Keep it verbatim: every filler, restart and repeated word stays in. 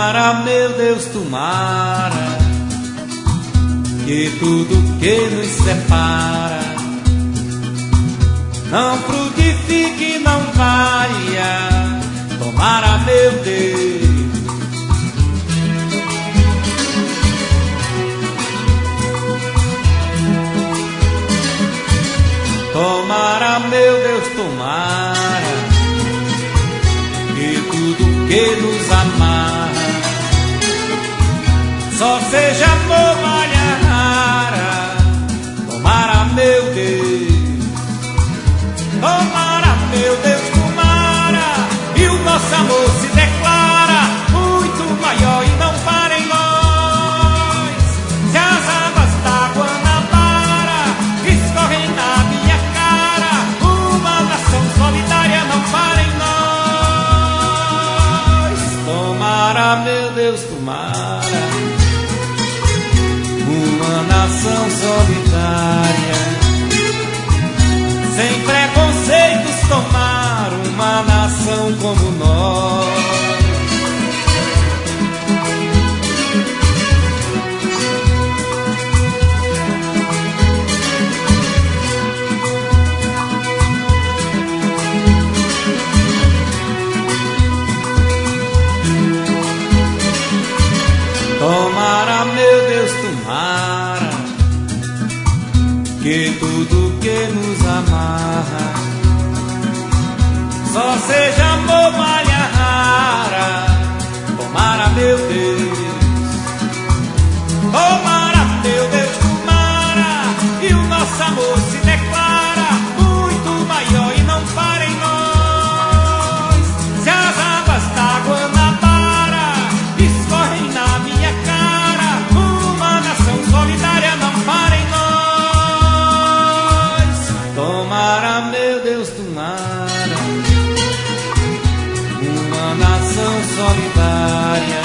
Tomara, meu Deus, tomara, que tudo que nos separa não frutifique, não valha. Tomara, meu Deus. Tomara, meu Deus, tomara, que tudo que nos amarra só seja amor, malha rara. Tomara, meu Deus, tomara, meu Deus, tomara, e o nosso amor se declara muito maior e não para em nós. Se as águas da Guanabara escorrem na minha cara, uma nação solidária não para em nós. Tomara, meu Deus, tomara, uma nação solidária, sem preconceitos, tomar uma nação como nós. Tomara, meu Deus, tomara, que tudo que nos amarra só seja amor, malha rara. Tomara, meu Deus, tomara, meu Deus, tomara, e o nosso amor se declara muito maior e não para em nós. Se as águas da Guanabara escorrem na minha cara, uma nação solidária não para em nós. Tomara, meu Deus, tomara, uma nação solidária,